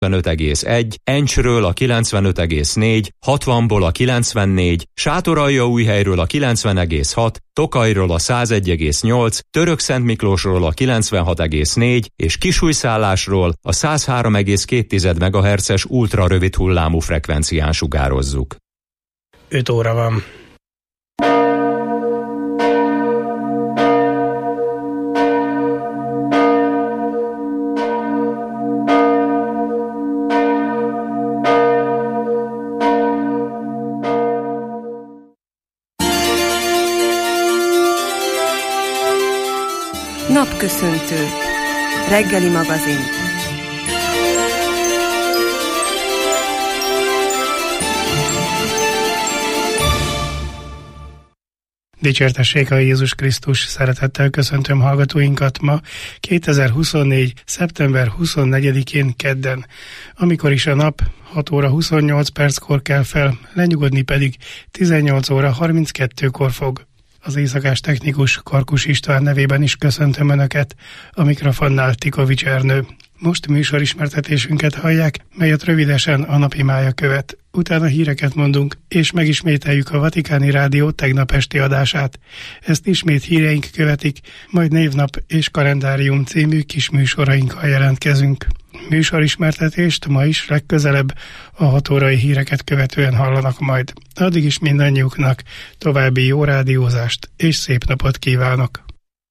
95,1, Encsről a 95,4, 60-ból a 94, Sátoraljaújhelyről a 90,6, Tokajról a 101,8, Törökszentmiklósról a 96,4 és Kisújszállásról a 103,2 MHz-es ultrarövid hullámú frekvencián sugározzuk. 5 óra van. Napköszöntő. Reggeli magazin. Dicsértessék a Jézus Krisztus, szeretettel köszöntöm hallgatóinkat ma 2024. szeptember 24-én kedden, amikor is a nap 6 óra 28 perckor kell fel, lenyugodni pedig 18 óra 32-kor fog. Az éjszakás technikus Karkus István nevében is köszöntöm Önöket, a mikrofonnál Tikovics Ernő. Most műsorismertetésünket hallják, melyet rövidesen a napimája követ. Utána híreket mondunk, és megismételjük a Vatikáni Rádió tegnap esti adását. Ezt ismét híreink követik, majd névnap és kalendárium című kis műsorainkkal jelentkezünk. Műsorismertetést ma is legközelebb a 6 órai híreket követően hallanak majd. Addig is mindannyiuknak további jó rádiózást és szép napot kívánok!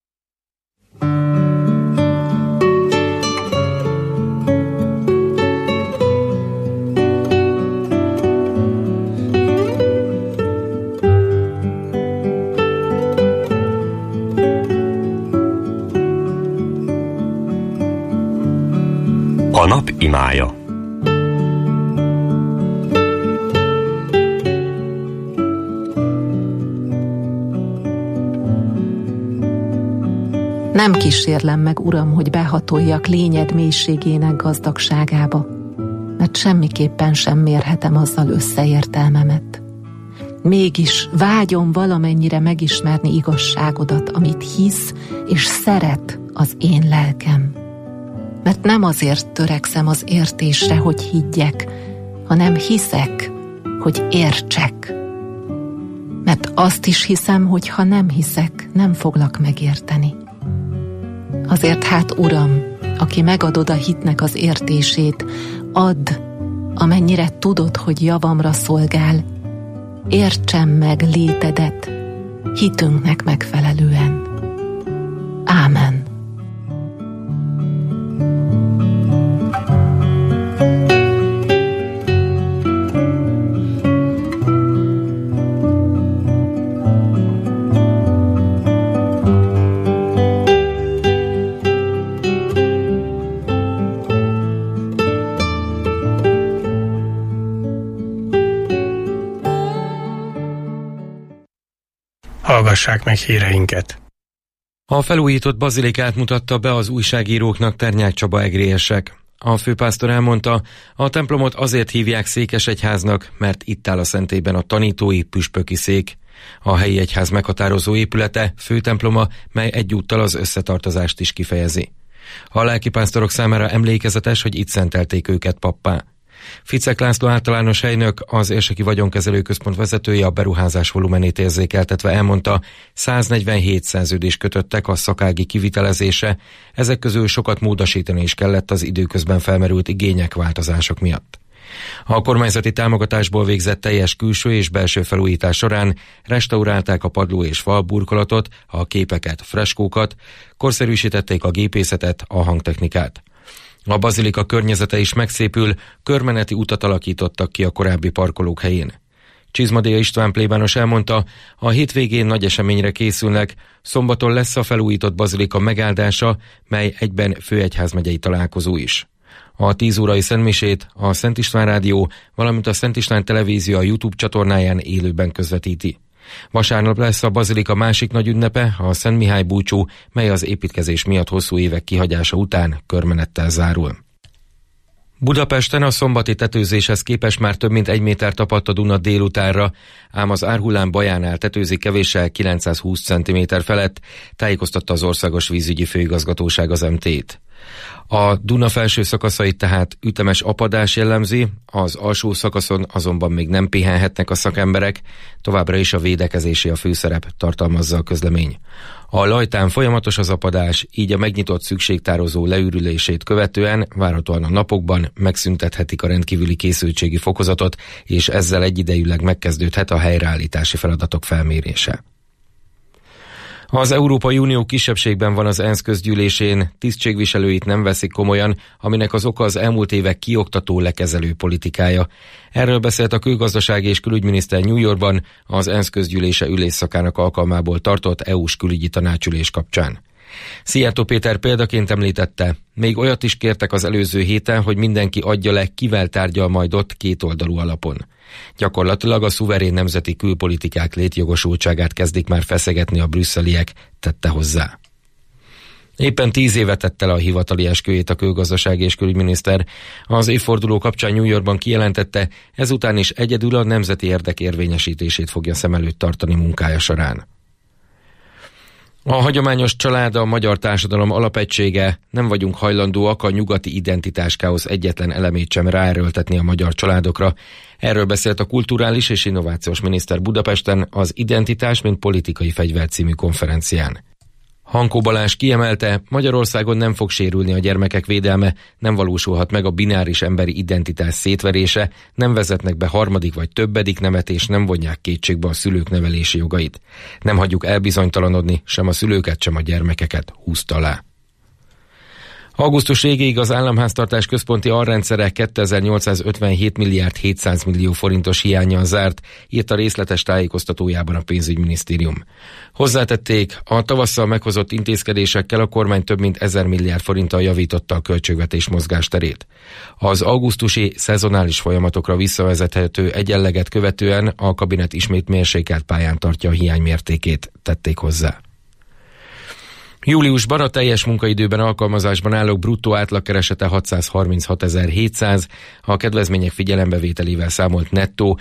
A nap imája. Nem kísérlem meg, Uram, hogy behatoljak lényed mélységének gazdagságába, mert semmiképpen sem mérhetem azzal összeértelmemet. Mégis vágyom valamennyire megismerni igazságodat, amit hisz és szeret az én lelkem. Mert nem azért törekszem az értésre, hogy higgyek, hanem hiszek, hogy értsek. Mert azt is hiszem, hogy ha nem hiszek, nem foglak megérteni. Azért hát, Uram, aki megadod a hitnek az értését, add, amennyire tudod, hogy javamra szolgál, értsem meg létedet, hitünknek megfelelően. Ámen. Hallgassák meg híreinket. A felújított bazilikát mutatta be az újságíróknak Ternyák Csaba egrélyesek. A főpásztor elmondta, a templomot azért hívják székesegyháznak, mert itt áll a szentélyben a tanítói püspöki szék. A helyi egyház meghatározó épülete, főtemploma, mely egyúttal az összetartozást is kifejezi. A lelkipásztorok számára emlékezetes, hogy itt szentelték őket pappá. Ficek László általános helynök, az Érseki Vagyonkezelő Központ vezetője a beruházás volumenét érzékeltetve elmondta, 147 szerződést kötöttek a szakági kivitelezése, ezek közül sokat módosítani is kellett az időközben felmerült igények, változások miatt. A kormányzati támogatásból végzett teljes külső és belső felújítás során restaurálták a padló és fal burkolatot, a képeket, freskókat, korszerűsítették a gépészetet, a hangtechnikát. A bazilika környezete is megszépül, körmeneti utat alakítottak ki a korábbi parkolók helyén. Csizmadia István plébános elmondta, a hétvégén nagy eseményre készülnek, szombaton lesz a felújított bazilika megáldása, mely egyben főegyházmegyei találkozó is. A 10 órai szentmisét a Szent István Rádió, valamint a Szent István Televízió a YouTube csatornáján élőben közvetíti. Vasárnap lesz a bazilika másik nagy ünnepe, a Szent Mihály búcsú, mely az építkezés miatt hosszú évek kihagyása után körmenettel zárul. Budapesten a szombati tetőzéshez képest már több mint 1 méter tapadt a Duna délutánra, ám az Árhullám Bajánál tetőzik kevéssel 920 cm felett, tájékoztatta az Országos Vízügyi Főigazgatóság az MT-t. A Duna felső szakaszait tehát ütemes apadás jellemzi, az alsó szakaszon azonban még nem pihenhetnek a szakemberek, továbbra is a védekezési a főszerep, tartalmazza a közlemény. A Lajtán folyamatos az apadás, így a megnyitott szükségtározó leürülését követően várhatóan a napokban megszüntethetik a rendkívüli készültségi fokozatot, és ezzel egyidejűleg megkezdődhet a helyreállítási feladatok felmérése. Az Európai Unió kisebbségben van az ENSZ közgyűlésén, tisztségviselőit nem veszik komolyan, aminek az oka az elmúlt évek kioktató lekezelő politikája. Erről beszélt a külgazdasági és külügyminiszter New Yorkban az ENSZ közgyűlése ülésszakának alkalmából tartott EU-s külügyi tanácsülés kapcsán. Szijjártó Péter példaként említette, még olyat is kértek az előző héten, hogy mindenki adja le, kivel tárgyal majd ott kétoldalú alapon. Gyakorlatilag a szuverén nemzeti külpolitikák létjogosultságát kezdik már feszegetni a brüsszeliek, tette hozzá. Éppen 10 éve tette le a hivatali esküjét a külgazdasági és külügyminiszter. Az évforduló kapcsán New Yorkban kijelentette, ezután is egyedül a nemzeti érdek érvényesítését fogja szem előtt tartani munkája során. A hagyományos család a magyar társadalom alapegysége, nem vagyunk hajlandóak a nyugati identitáskáosz egyetlen elemét sem ráerőltetni a magyar családokra. Erről beszélt a kulturális és innovációs miniszter Budapesten az Identitás, mint politikai fegyver című konferencián. Hankó Balázs kiemelte, Magyarországon nem fog sérülni a gyermekek védelme, nem valósulhat meg a bináris emberi identitás szétverése, nem vezetnek be harmadik vagy többedik nemet, és nem vonják kétségbe a szülők nevelési jogait. Nem hagyjuk elbizonytalanodni sem a szülőket, sem a gyermekeket, húzta alá. Augusztus végéig az államháztartás központi alrendszere 2857 milliárd 700 millió forintos hiánnyal zárt, írt a részletes tájékoztatójában a pénzügyminisztérium. Hozzátették, a tavasszal meghozott intézkedésekkel a kormány több mint 1000 milliárd forinttal javította a költségvetés mozgásterét. Az augusztusi szezonális folyamatokra visszavezethető egyenleget követően a kabinet ismét mérsékelt pályán tartja a hiány mértékét, tették hozzá. Júliusban a teljes munkaidőben alkalmazásban állók bruttó átlagkeresete 636.700, a kedvezmények figyelembevételével számolt nettó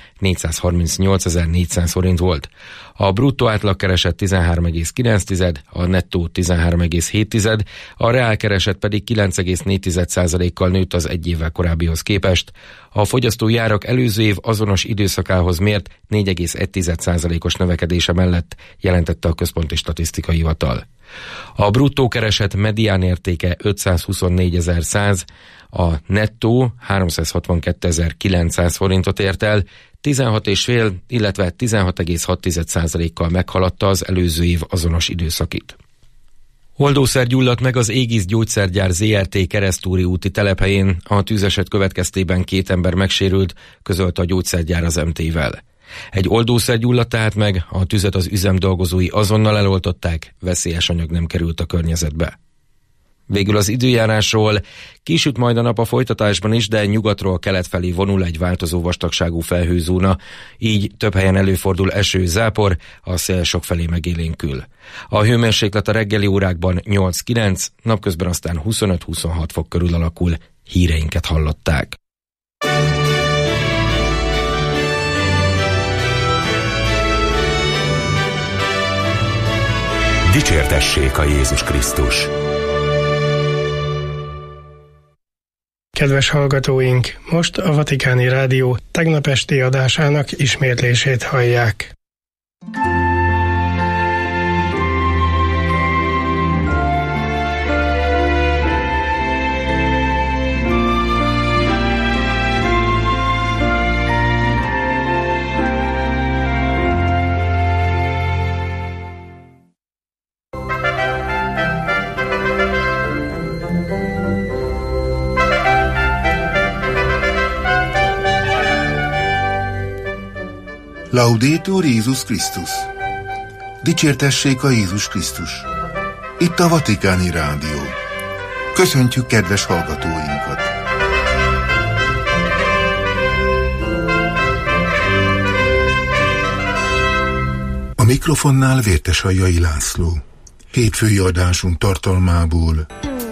438.400 forint volt. A bruttó átlagkereset 13,9, a nettó 13,7, a reálkereset pedig 9,4%-kal nőtt az egy évvel korábbihoz képest. A fogyasztói árak előző év azonos időszakához mért 4,1%-os növekedése mellett, jelentette a Központi Statisztikai Hivatal. A bruttó kereset medián értéke 524.100, a nettó 362.900 forintot ért el, 16,5, illetve 16,6%-kal meghaladta az előző év azonos időszakit. Oldószer gyulladt meg az Aegis Gyógyszergyár ZRT Keresztúri úti telephelyén, a tűzeset következtében 2 ember megsérült, közölte a gyógyszergyár az MT-vel. Egy oldószer gyulladt tehát meg, a tüzet az üzem dolgozói azonnal eloltották, veszélyes anyag nem került a környezetbe. Végül az időjárásról: kisüt majd a nap a folytatásban is, de nyugatról kelet felé vonul egy változó vastagságú felhőzóna, így több helyen előfordul eső, zápor, a szél sokfelé megélénkül. A hőmérséklet a reggeli órákban 8-9, napközben aztán 25-26 fok körül alakul. Híreinket hallották. Dicsértessék a Jézus Krisztus! Kedves hallgatóink, most a Vatikáni Rádió tegnap esti adásának ismétlését hallják. Laudetur Jézus Krisztus! Dicsértessék a Jézus Krisztus! Itt a Vatikáni Rádió. Köszöntjük kedves hallgatóinkat! A mikrofonnál Vértesajjai László. Hétfői adásunk tartalmából: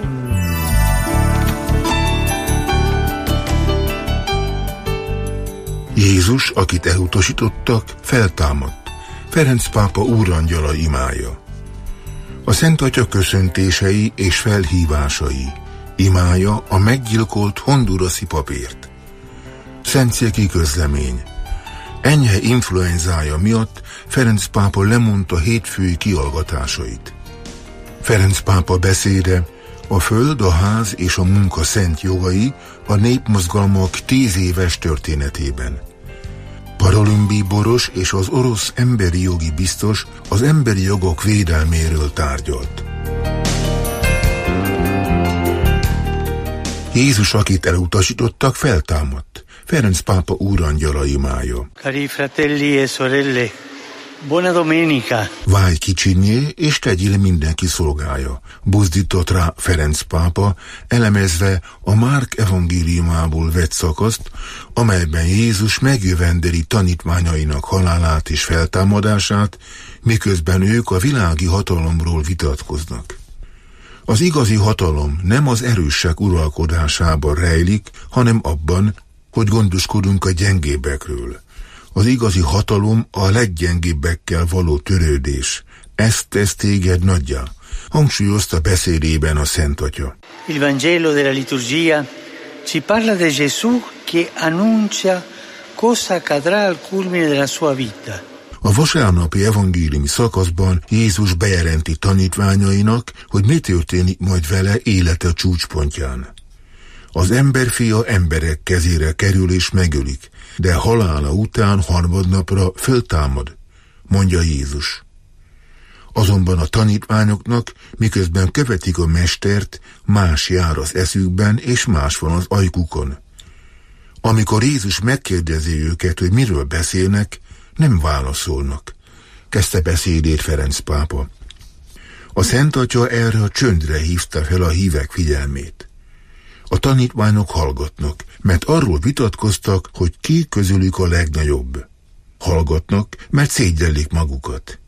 Jézus, akit elutasítottak, feltámadt. Ferenc pápa úrangyala imája. A Szent Atya köszöntései és felhívásai. Imája a meggyilkolt hondurasi papért. Szentszéki közlemény. Enyhe influenzája miatt Ferenc pápa lemondta hétfői kihallgatásait. Ferenc pápa beszéde a föld, a ház és a munka szent jogai a népmozgalmak 10 éves történetében. Parolin Boros és az orosz emberi jogi biztos az emberi jogok védelméről tárgyalt. Jézus, akit elutasítottak, feltámadt. Ferenc pápa úrangyala imája. Cari fratelli e sorelle, buona domenica. Válj kicsinyé, és tegyél mindenki szolgája. Buzdított rá Ferenc pápa, elemezve a Márk evangéliumából vett szakaszt, amelyben Jézus megjövendeli tanítványainak halálát és feltámadását, miközben ők a világi hatalomról vitatkoznak. Az igazi hatalom nem az erősek uralkodásában rejlik, hanem abban, hogy gondoskodunk a gyengébbekről. Az igazi hatalom a leggyengébbekkel való törődés. Ezt tesz téged nagyjá, hangsúlyozta beszédében a Szent Atya. Il Vangelo della liturgia ci parla di Gesù che annuncia cosa accadrà al culmine della sua vita. A vasárnapi evangéliumi szakaszban Jézus bejelenti tanítványainak, hogy mi történik majd vele élete csúcspontján. Az emberfia emberek kezére kerül és megölik, de halála után harmadnapra föltámad, mondja Jézus. Azonban a tanítványoknak, miközben követik a mestert, más jár az eszükben, és más van az ajkukon. Amikor Jézus megkérdezi őket, hogy miről beszélnek, nem válaszolnak, kezdte beszédét Ferenc pápa. A Szent Atya erre a csöndre hívta fel a hívek figyelmét. A tanítványok hallgatnak, mert arról vitatkoztak, hogy ki közülük a legnagyobb. Hallgatnak, mert szégyellik magukat.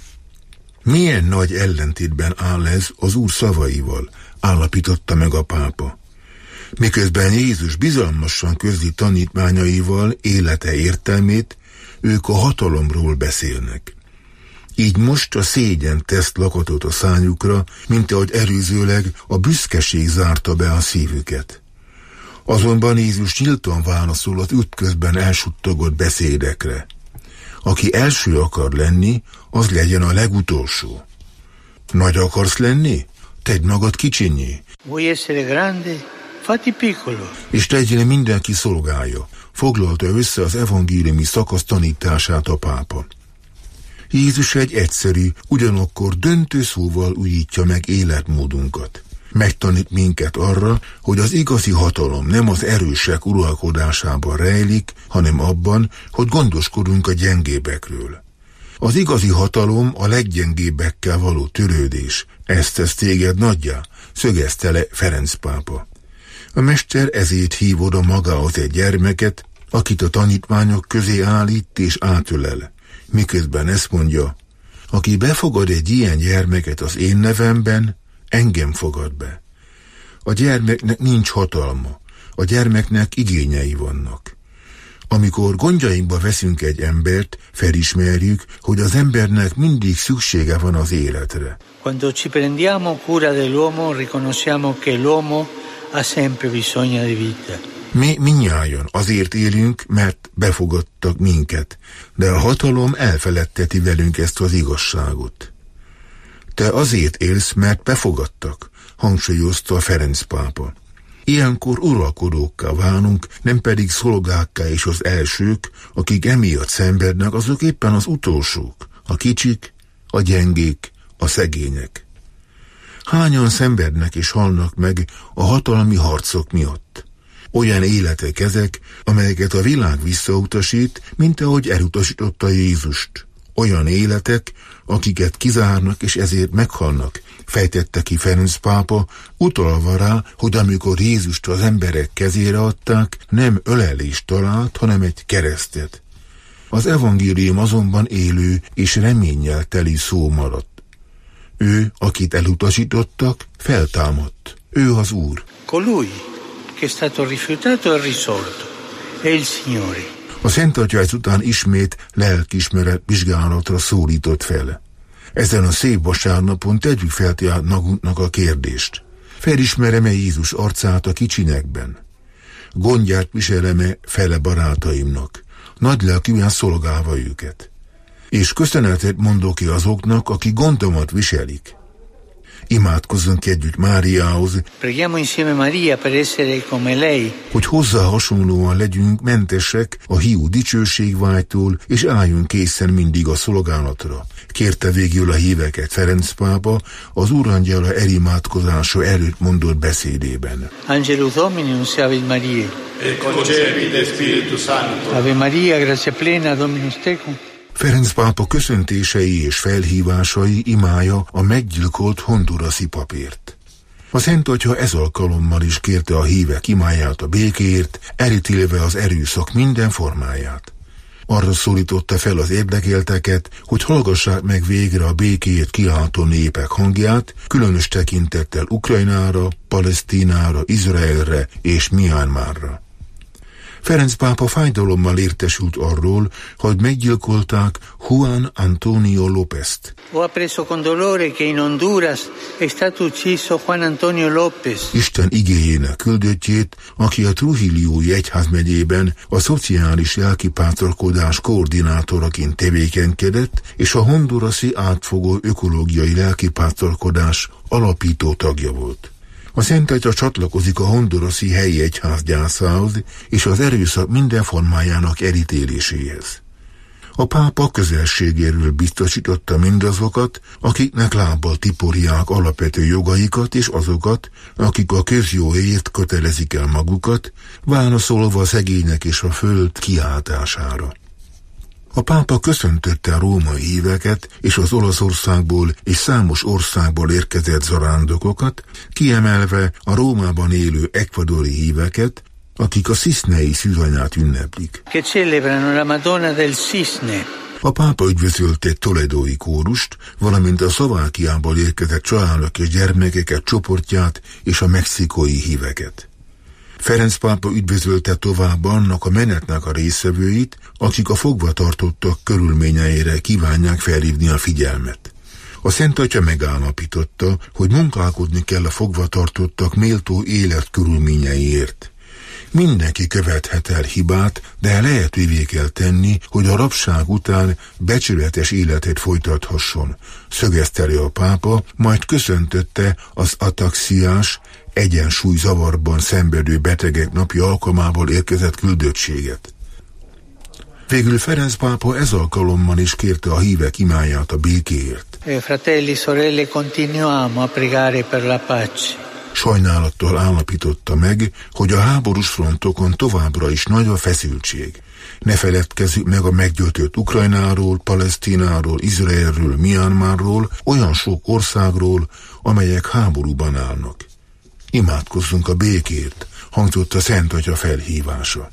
Milyen nagy ellentétben áll ez az Úr szavaival, állapította meg a pápa. Miközben Jézus bizalmasan közli tanítványaival élete értelmét, ők a hatalomról beszélnek. Így most a szégyen tesz lakatot a szájukra, mint ahogy előzőleg a büszkeség zárta be a szívüket. Azonban Jézus nyíltan válaszol az útközben elsuttogott beszédekre. Aki első akar lenni, az legyen a legutolsó. Nagy akarsz lenni? Tedd magad kicsinyé. Vuoi essere grande? Fatti piccolo. És tegyél mindenki szolgája. Foglalta össze az evangéliumi szakasz tanítását a pápa. Jézus egy egyszerű, ugyanakkor döntő szóval újítja meg életmódunkat. Megtanít minket arra, hogy az igazi hatalom nem az erősek uralkodásában rejlik, hanem abban, hogy gondoskodunk a gyengébbekről. Az igazi hatalom a leggyengébbekkel való törődés. Ezt tesz téged nagyjá, szögezte le Ferenc pápa. A mester ezért hív oda magához egy gyermeket, akit a tanítványok közé állít és átölel. Miközben ezt mondja, aki befogad egy ilyen gyermeket az én nevemben, engem fogad be. A gyermeknek nincs hatalma, a gyermeknek igényei vannak. Amikor gondjainkba veszünk egy embert, felismerjük, hogy az embernek mindig szüksége van az életre. Quando ci prendiamo cura dell'uomo, riconosciamo che l'uomo ha sempre bisogno di vita. Mi mindnyájan azért élünk, mert befogadtak minket, de a hatalom elfeledteti velünk ezt az igazságot. Te azért élsz, mert befogadtak, hangsúlyozta Ferenc pápa. Ilyenkor uralkodókká válunk, nem pedig szolgákká, és az elsők, akik emiatt szenvednek, azok éppen az utolsók, a kicsik, a gyengék, a szegények. Hányan szenvednek és halnak meg a hatalmi harcok miatt? Olyan életek ezek, amelyeket a világ visszautasít, mint ahogy elutasította Jézust. Olyan életek, akiket kizárnak és ezért meghalnak, fejtette ki Ferenc pápa, utalva rá, hogy amikor Jézust az emberek kezére adták, nem ölelést talált, hanem egy keresztet. Az evangélium azonban élő és reménnyel teli szó maradt. Ő, akit elutasítottak, feltámadt. Ő az Úr. Colui che è stato rifiutato e risorto è il Signore. A Szent Atya ezután ismét lelkiismeret vizsgálatra szólított fel. Ezen a szép vasárnapon tegyük fel tehát magunknak a kérdést. Felismerem-e Jézus arcát a kicsinekben? Gondját viselem-e fele barátaimnak, nagylelkűen szolgálva őket? És köszönetet mondok-e azoknak, akik gondomat viselik? Imádkozzunk együtt Máriához, hogy hozzá hasonlóan legyünk mentesek a hiú dicsőségvágytól, és álljunk készen mindig a szolgálatra. Kérte végül a híveket Ferenc pápa az Úrangyala elimádkozása előtt mondott beszédében. Angelus Domini, unciavit Mariae. Et concepit Spiritus Sancto. Ave Maria, gratia plena, Dominus tecum. Ferenc pápa köszöntései és felhívásai imája a meggyilkolt hondurasi papért. A Szent Atya ez alkalommal is kérte a hívek imáját a békéért, elítélve az erőszak minden formáját. Arra szólította fel az érdekelteket, hogy hallgassák meg végre a békéért kiáltó népek hangját, különös tekintettel Ukrajnára, Palesztinára, Izraelre és Myanmarra. Ferenc pápa fájdalommal értesült arról, hogy meggyilkolták Juan Antonio Lópezt. Ho appreso con dolore che in Honduras è stato ucciso Juan Antonio López. Isten igéjének küldöttjét, aki a Trujillói egyházmegyében a szociális lelkipásztorkodás koordinátoraként tevékenykedett, és a hondurasi átfogó ökológiai lelkipásztorkodás alapító tagja volt. A Szent Atya csatlakozik a hondurasi helyi egyház gyászához és az erőszak minden formájának elítéléséhez. A pápa közelségéről biztosította mindazokat, akiknek lábbal tiporják alapvető jogaikat, és azokat, akik a közjóért kötelezik el magukat, válaszolva a szegények és a föld kiáltására. A pápa köszöntötte a római híveket és az Olaszországból és számos országból érkezett zarándokokat, kiemelve a Rómában élő ekvadori híveket, akik a Cisnei szűzanyát ünneplik. A pápa üdvözölte toledói kórust, valamint a Szlovákiából érkezett családok és gyermekeket csoportját és a mexikói híveket. Ferenc pápa üdvözölte tovább annak a menetnek a résztvevőit, akik a fogvatartottak körülményeire kívánják felhívni a figyelmet. A Szent Atya megállapította, hogy munkálkodni kell a fogvatartottak méltó életkörülményeiért. Mindenki követhet el hibát, de lehetővé kell tenni, hogy a rabság után becsületes életet folytathasson, szögezte le a pápa, majd köszöntötte az ataxiás, egyensúlyzavarban szenvedő betegek napja alkalmából érkezett küldöttséget. Végül Ferenc pápa ez alkalommal is kérte a hívek imáját a békéért. Fratelli, sorelle, continuiamo a pregare per la pace. Sajnálattal állapította meg, hogy a háborús frontokon továbbra is nagy a feszültség. Ne feledkezzük meg a meggyötört Ukrajnáról, Palesztináról, Izraelről, Myanmarról, olyan sok országról, amelyek háborúban állnak. Imádkozzunk a békért, hangzott a Szent Atya felhívása.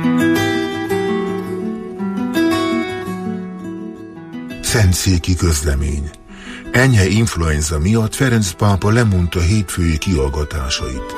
Szentszéki közlemény. Enyhe influenza miatt Ferenc pápa lemondta hétfői kihallgatásait.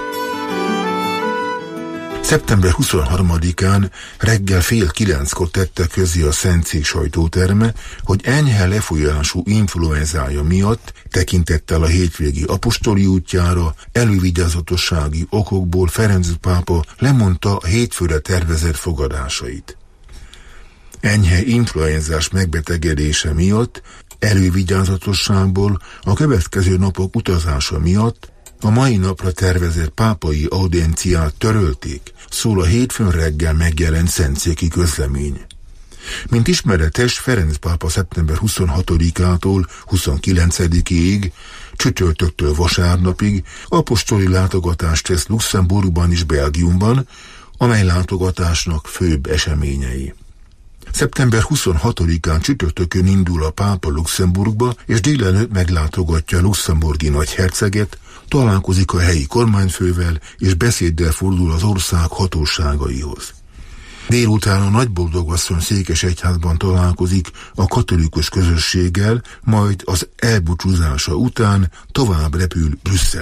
Szeptember 23-án reggel 8:30 tette közé a Szentszék sajtóterme, hogy enyhe lefolyású influenzája miatt tekintettel a hétvégi apostoli útjára elővigyázatossági okokból Ferenc pápa lemondta a hétfőre tervezett fogadásait. Enyhe influenzás megbetegedése miatt, elővigyázatosságból a következő napok utazása miatt a mai napra tervezett pápai audienciát törölték, szól a hétfőn reggel megjelent szentszéki közlemény. Mint ismeretes, Ferenc pápa szeptember 26-ától 29-ig, csütörtöktől vasárnapig apostoli látogatást tesz Luxemburgban és Belgiumban, amely látogatásnak főbb eseményei. Szeptember 26-án csütörtökön indul a pápa Luxemburgba, és délelőtt meglátogatja a luxemburgi nagyherceget, találkozik a helyi kormányfővel, és beszéddel fordul az ország hatóságaihoz. Délután a Nagyboldogasszony székesegyházban találkozik a katolikus közösséggel, majd az elbúcsúzása után tovább repül Brüsszelbe.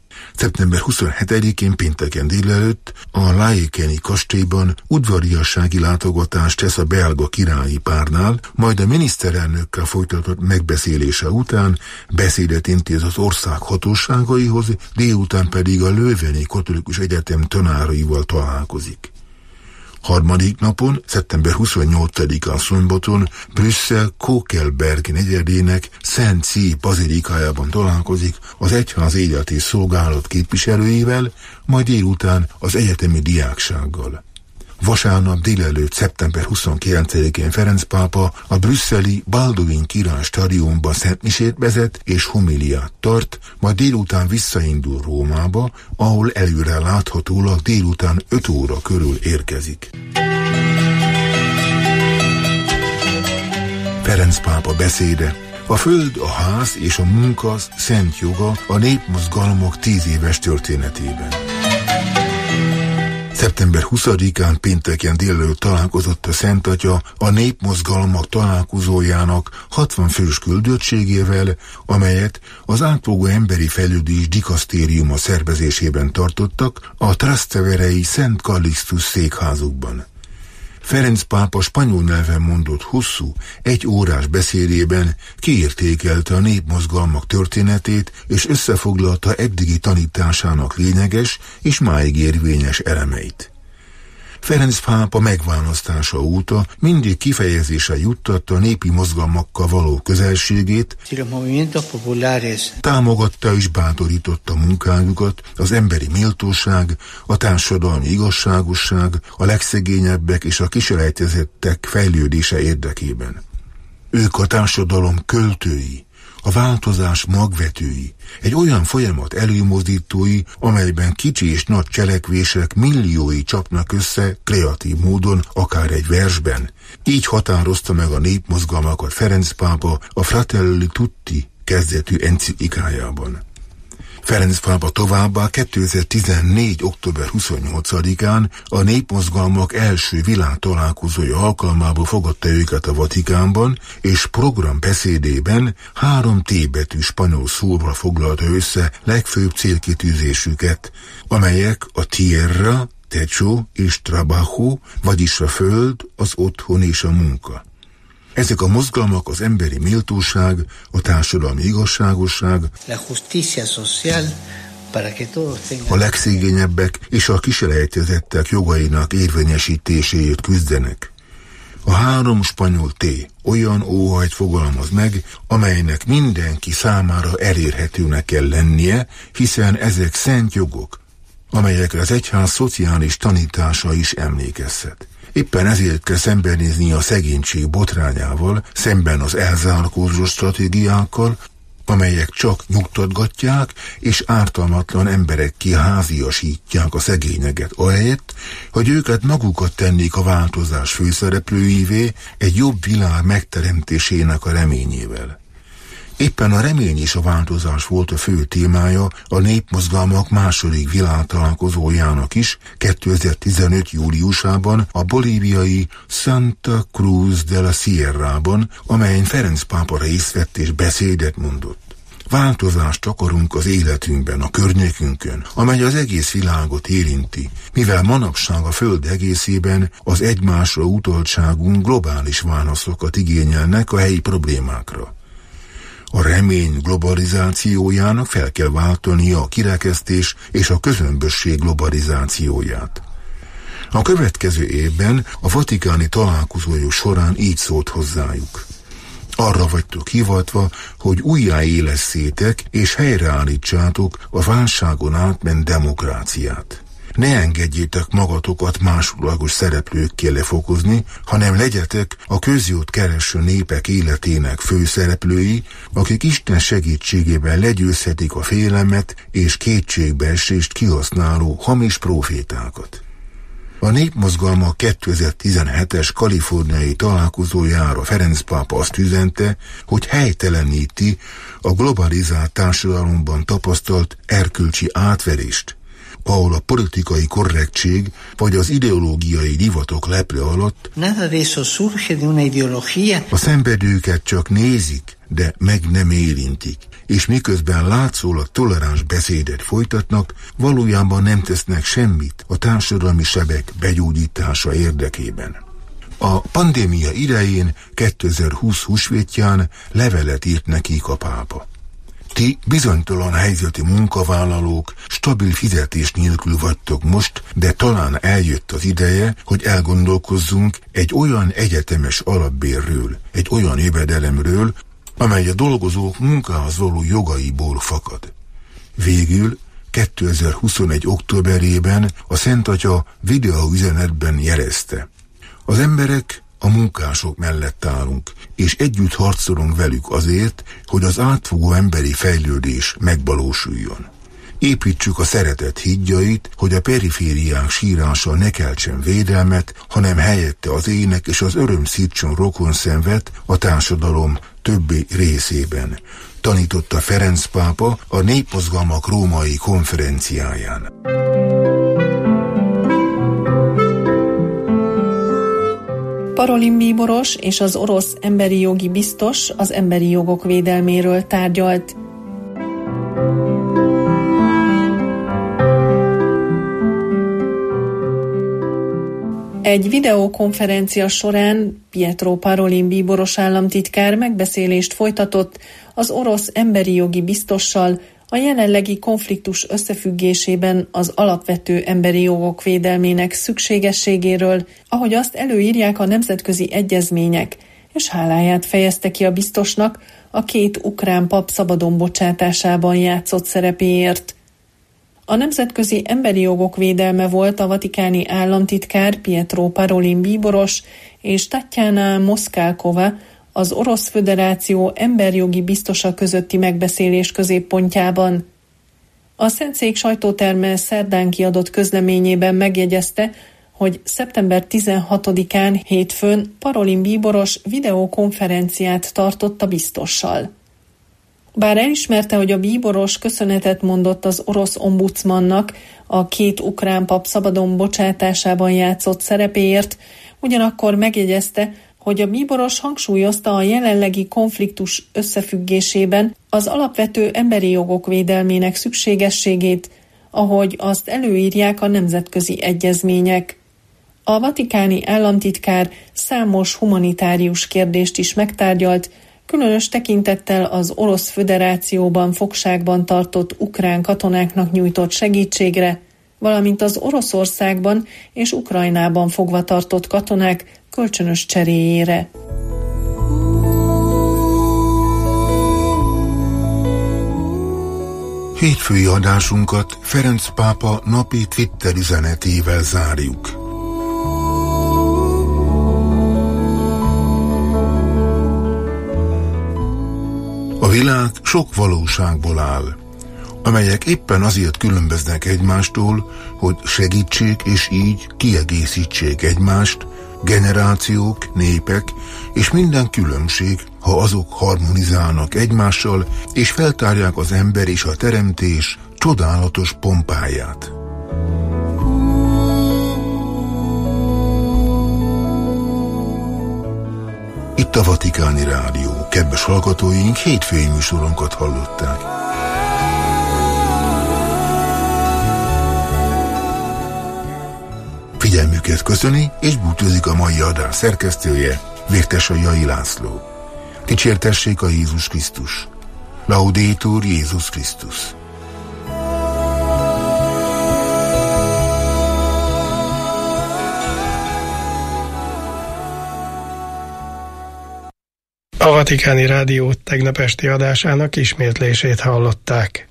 Szeptember 27-én pénteken délelőtt a Laekeni kastélyban udvariassági látogatást tesz a belga királyi párnál, majd a miniszterelnökkel folytatott megbeszélése után beszédet intéz az ország hatóságaihoz, délután pedig a Leuveni Katolikus Egyetem tanáraival találkozik. Harmadik napon, szeptember 28-án szombaton Brüsszel Kokelberg negyedének Szent Cí bazilikájában találkozik az egyház életi szolgálat képviselőivel, majd délután az egyetemi diáksággal. Vasárnap délelőtt szeptember 29-én Ferenc pápa a brüsszeli Balduin király stadionban szentmisét vezet és homiliát tart, majd délután visszaindul Rómába, ahol előre láthatólag délután 5 óra körül érkezik. Ferenc pápa beszéde. A föld, a ház és a munka szent joga a népmozgalmak 10 éves történetében. Szeptember 20-án pénteken délelőtt találkozott a Szent Atya a népmozgalmak találkozójának 60 fős küldöttségével, amelyet az átfogó emberi fejlődés dikasztériuma szervezésében tartottak a Trasteverei Szent Calixtus székházukban. Ferenc pápa spanyol nyelven mondott hosszú, 1 órás beszédében kiértékelte a népmozgalmak történetét és összefoglalta eddigi tanításának lényeges és máig érvényes elemeit. Ferenc pápa megválasztása óta mindig kifejezésre juttatta a népi mozgalmakkal való közelségét, támogatta és bátorította munkájukat, az emberi méltóság, a társadalmi igazságosság, a legszegényebbek és a kiselejtezettek fejlődése érdekében. Ők a társadalom költői, a változás magvetői, egy olyan folyamat előmozdítói, amelyben kicsi és nagy cselekvések milliói csapnak össze kreatív módon, akár egy versben. Így határozta meg a népmozgalmakat Ferenc pápa a Fratelli Tutti kezdetű enciklikájában. Ferenc pápa továbbá 2014. október 28-án a népmozgalmak első világtalálkozója alkalmából fogadta őket a Vatikánban, és programbeszédében 3 T betű spanyol szóval foglalta össze legfőbb célkitűzésüket, amelyek a tierra, techo és trabajo, vagyis a föld, az otthon és a munka. Ezek a mozgalmak az emberi méltóság, a társadalmi igazságosság, a legszegényebbek és a kiselejtezettek jogainak érvényesítéséért küzdenek. A 3 spanyol T olyan óhajt fogalmaz meg, amelynek mindenki számára elérhetőnek kell lennie, hiszen ezek szent jogok, amelyekre az egyház szociális tanítása is emlékeztet. Éppen ezért kell szembenézni a szegénység botrányával, szemben az elzárkózó stratégiákkal, amelyek csak nyugtatgatják és ártalmatlan emberekké háziasítják a szegényeket, ahelyett, hogy őket magukat tennék a változás főszereplőivé egy jobb világ megteremtésének a reményével. Éppen a remény és a változás volt a fő témája a népmozgalmak második világtalálkozójának is 2015. júliusában a bolíviai Santa Cruz de la Sierrában, amelyen Ferenc pápa részt vett és beszédet mondott. Változást akarunk az életünkben, a környékünkön, amely az egész világot érinti, mivel manapság a Föld egészében az egymásra utaltságunk globális válaszokat igényelnek a helyi problémákra. A remény globalizációjának fel kell váltania a kirekesztés és a közömbösség globalizációját. A következő évben a vatikáni találkozójuk során így szólt hozzájuk. Arra vagytok hivatva, hogy újjáélesszétek és helyreállítsátok a válságon átment demokráciát. Ne engedjétek magatokat másodlagos szereplőkké lefokozni, hanem legyetek a közjót kereső népek életének főszereplői, akik Isten segítségével legyőzhetik a félelmet és kétségbeesést kihasználó hamis profétákat. A népmozgalmak 2017-es kaliforniai találkozójára Ferenc pápa azt üzente, hogy helyteleníti a globalizált társadalomban tapasztalt erkölcsi átverést, ahol a politikai korrektség vagy az ideológiai divatok leple alatt a szenvedőket csak nézik, de meg nem érintik. és miközben látszólag toleráns beszédet folytatnak, valójában nem tesznek semmit a társadalmi sebek begyógyítása érdekében. A pandémia idején 2020 húsvétján levelet írt nekik a pápa. Ti bizonytalan helyzeti munkavállalók stabil fizetés nélkül vagytok most, de talán eljött az ideje, hogy elgondolkozzunk egy olyan egyetemes alapbérről, egy olyan jövedelemről, amely a dolgozók munkához való jogaiból fakad. Végül 2021. októberében a Szent Atya videóüzenetben jelezte: az emberek, a munkások mellett állunk, és együtt harcolunk velük azért, hogy az átfogó emberi fejlődés megvalósuljon. Építsük a szeretet hídjait, hogy a perifériák sírása ne keltsen védelmet, hanem helyette az ének és az öröm szítson rokonszenvet a társadalom többi részében, tanította Ferenc pápa a Népmozgalmak római konferenciáján. Parolin bíboros és az orosz emberi jogi biztos az emberi jogok védelméről tárgyalt. Egy videokonferencia során Pietro Parolin bíboros államtitkár megbeszélést folytatott az orosz emberi jogi biztossal a jelenlegi konfliktus összefüggésében az alapvető emberi jogok védelmének szükségességéről, ahogy azt előírják a nemzetközi egyezmények, és háláját fejezte ki a biztosnak a 2 ukrán pap szabadon bocsátásában játszott szerepéért. A nemzetközi emberi jogok védelme volt a vatikáni államtitkár Pietro Parolin bíboros és Tatjana Moszkálkova, az Orosz Föderáció emberjogi biztosa közötti megbeszélés középpontjában. A Szentszék sajtóterme szerdán kiadott közleményében megjegyezte, hogy szeptember 16-án hétfőn Parolin bíboros videokonferenciát tartott a biztossal. Bár elismerte, hogy a bíboros köszönetet mondott az orosz ombudsmannak a 2 ukrán pap szabadon bocsátásában játszott szerepéért, ugyanakkor megjegyezte, hogy a bíboros hangsúlyozta a jelenlegi konfliktus összefüggésében az alapvető emberi jogok védelmének szükségességét, ahogy azt előírják a nemzetközi egyezmények. A vatikáni államtitkár számos humanitárius kérdést is megtárgyalt, különös tekintettel az Orosz Föderációban fogságban tartott ukrán katonáknak nyújtott segítségre, valamint az Oroszországban és Ukrajnában fogva tartott katonák kölcsönös cseréjére. Hétfői adásunkat Ferenc pápa napi Twitter üzenetével zárjuk. A világ sok valóságból áll, amelyek éppen azért különböznek egymástól, hogy segítsék és így kiegészítsék egymást, generációk, népek és minden különbség, ha azok harmonizálnak egymással és feltárják az ember és a teremtés csodálatos pompáját. Itt a Vatikáni Rádió. Kedves hallgatóink, hétfői műsorunkat hallották. Figyelmüket köszöni és búcsúzik a mai adás szerkesztője, Vértesai László. Dicsértessék a Jézus Krisztus. Laudetur Jézus Krisztus. A Vatikáni Rádió tegnap esti adásának ismétlését hallották.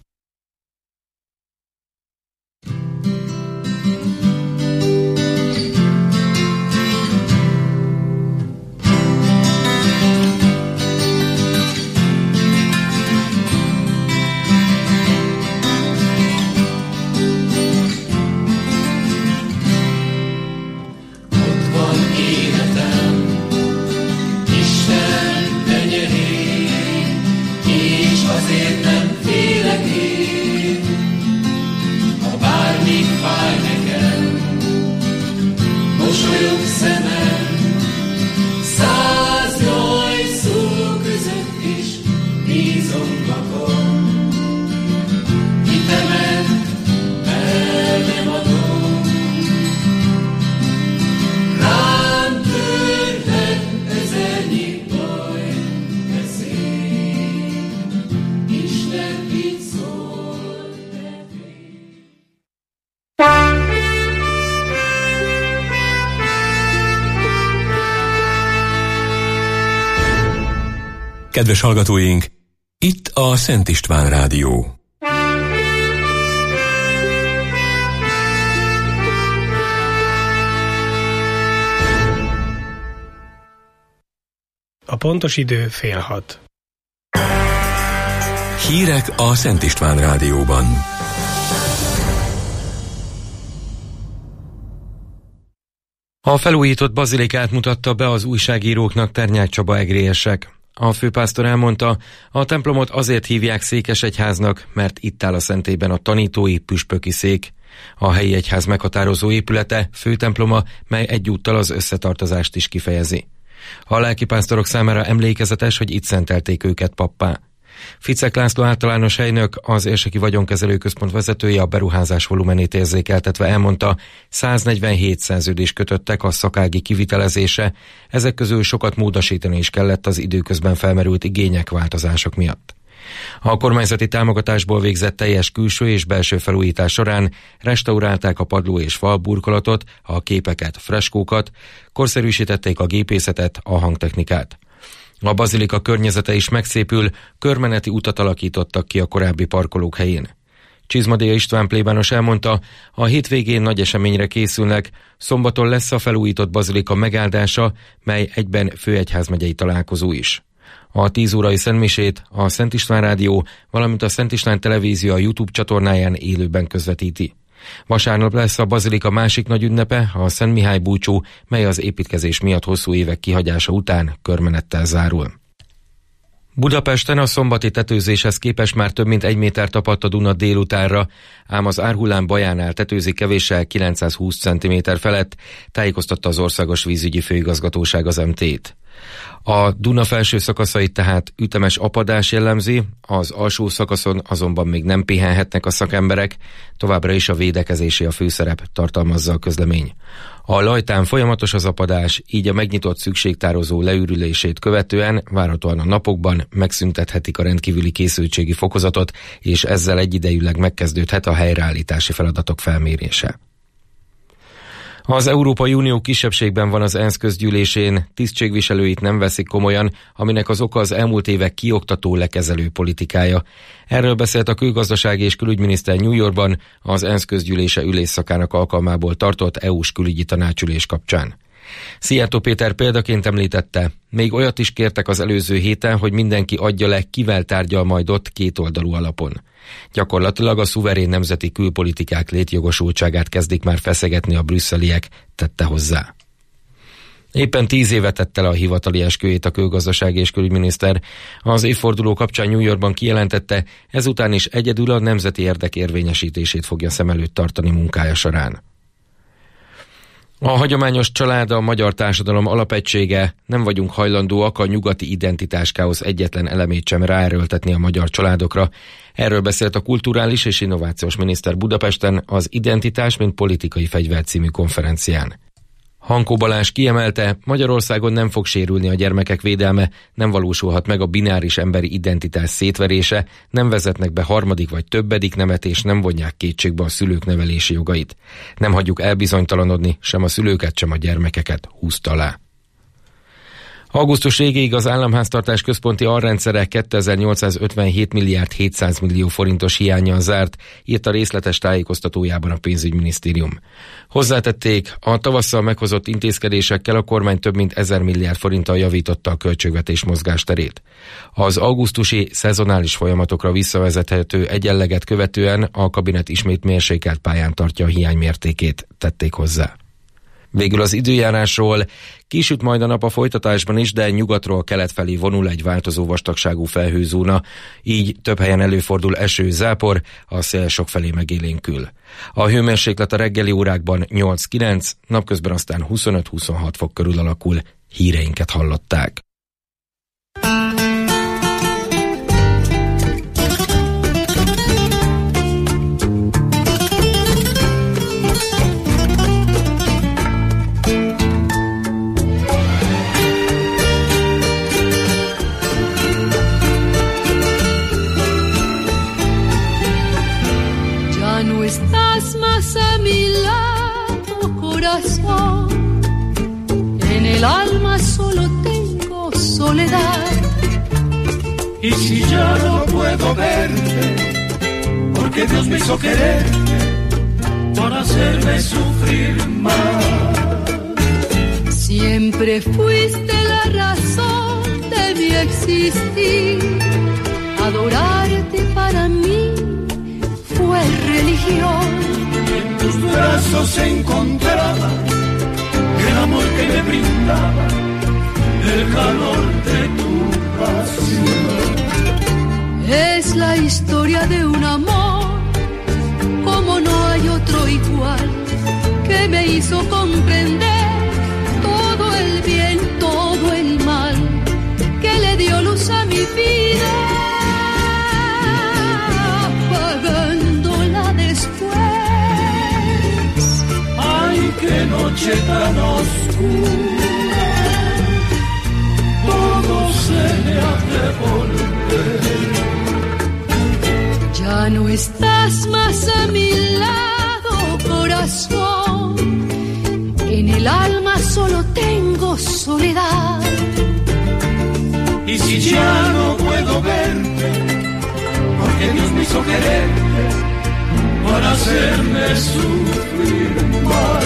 Száz jaj szó között is bízom vakon. Kedves hallgatóink, itt a Szent István Rádió. A pontos idő 5:30. Hírek a Szent István Rádióban. A felújított bazilikát mutatta be az újságíróknak Ternyák Csaba egrélyesek. A főpásztor elmondta, a templomot azért hívják székesegyháznak, mert itt áll a szentélyben a tanítói püspöki szék. A helyi egyház meghatározó épülete, főtemploma, mely egyúttal az összetartozást is kifejezi. A lelkipásztorok számára emlékezetes, hogy itt szentelték őket pappá. Ficek László általános helynök, az Érseki Vagyonkezelő Központ vezetője a beruházás volumenét érzékeltetve elmondta, 147 szerződést kötöttek a szakági kivitelezése, ezek közül sokat módosítani is kellett az időközben felmerült igények, változások miatt. A kormányzati támogatásból végzett teljes külső és belső felújítás során restaurálták a padló és fal burkolatot, a képeket, freskókat, korszerűsítették a gépészetet, a hangtechnikát. A bazilika környezete is megszépül, körmeneti utat alakítottak ki a korábbi parkolók helyén. Csizmadéa István plébános elmondta, a hétvégén nagy eseményre készülnek, szombaton lesz a felújított bazilika megáldása, mely egyben főegyházmegyei találkozó is. A 10 órai szentmisét a Szent István Rádió, valamint a Szent István Televízió a YouTube csatornáján élőben közvetíti. Vasárnap lesz a bazilika másik nagy ünnepe, a Szent Mihály búcsú, mely az építkezés miatt hosszú évek kihagyása után körmenettel zárul. Budapesten a szombati tetőzéshez képest már több mint 1 méter tapadt a Duna délutánra, ám az árhullám Bajánál tetőzik kevéssel 920 cm felett, tájékoztatta az Országos Vízügyi Főigazgatóság az MT-t. A Duna felső szakaszait tehát ütemes apadás jellemzi, az alsó szakaszon azonban még nem pihenhetnek a szakemberek, továbbra is a védekezési a főszerep, tartalmazza a közlemény. A Lajtán folyamatos az apadás, így a megnyitott szükségtározó leürülését követően várhatóan a napokban megszüntethetik a rendkívüli készültségi fokozatot, és ezzel egyidejűleg megkezdődhet a helyreállítási feladatok felmérése. Az Európai Unió kisebbségben van az ENSZ közgyűlésén, tisztségviselőit nem veszik komolyan, aminek az oka az elmúlt évek kioktató lekezelő politikája. Erről beszélt a külgazdasági és külügyminiszter New Yorkban az ENSZ közgyűlése ülésszakának alkalmából tartott EU-s külügyi tanácsülés kapcsán. Szijjártó Péter példaként említette, még olyat is kértek az előző héten, hogy mindenki adja le, kivel tárgyal majd ott kétoldalú alapon. Gyakorlatilag a szuverén nemzeti külpolitikák létjogosultságát kezdik már feszegetni a brüsszeliek, tette hozzá. Éppen 10 éve tette le a hivatali esküjét a külgazdasági és külügyminiszter. Az évforduló kapcsán New Yorkban kijelentette, ezután is egyedül a nemzeti érdek érvényesítését fogja szem előtt tartani munkája során. A hagyományos család a magyar társadalom alapegysége, nem vagyunk hajlandóak a nyugati identitáskáosz egyetlen elemét sem ráerőltetni a magyar családokra. Erről beszélt a Kulturális és Innovációs Miniszter Budapesten az Identitás mint politikai fegyver című konferencián. Hankó Balázs kiemelte, Magyarországon nem fog sérülni a gyermekek védelme, nem valósulhat meg a bináris emberi identitás szétverése, nem vezetnek be harmadik vagy többedik nemet, és nem vonják kétségbe a szülők nevelési jogait. Nem hagyjuk elbizonytalanodni sem a szülőket, sem a gyermekeket, húzta alá. Augusztus végéig az államháztartás központi alrendszere 2857 milliárd 700 millió forintos hiánnyal zárt, írt a részletes tájékoztatójában a pénzügyminisztérium. Hozzátették, a tavasszal meghozott intézkedésekkel a kormány több mint 1000 milliárd forinttal javította a költségvetés mozgásterét. Az augusztusi szezonális folyamatokra visszavezethető egyenleget követően a kabinet ismét mérsékelt pályán tartja a hiány mértékét, tették hozzá. Végül az időjárásról: kisüt majd a nap a folytatásban is, de nyugatról kelet felé vonul egy változó vastagságú felhőzóna, így több helyen előfordul eső, zápor, a szél sokfelé megélénkül. A hőmérséklet a reggeli órákban 8-9, napközben aztán 25-26 fok körül alakul. Híreinket hallották. Estás más a mi lado, corazón. En el alma solo tengo soledad. Y si ya no puedo verte, porque Dios me hizo quererte para hacerme sufrir más. Siempre fuiste la razón de mi existir. Adorarte para mí fue religión. En tus brazos encontraba el amor que me brindaba, el calor de tu pasión. Es la historia de un amor como no hay otro igual, que me hizo comprender todo el bien, todo el mal, que le dio luz a mi vida, apagándola después. Ay, qué noche tan oscura, todo se me ha de volver. Ya no estás más a mi lado, corazón. En el alma solo tengo soledad. Y si ya no puedo verte, porque Dios me hizo quererte para hacerme sufrir más.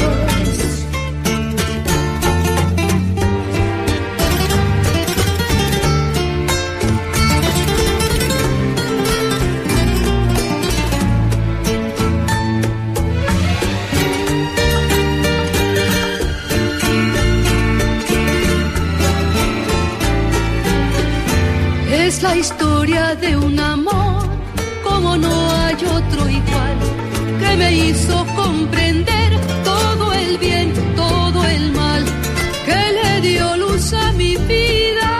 Es la historia de un amor como no hay otro igual, que me hizo comprender todo el bien, todo el mal, que le dio luz a mi vida,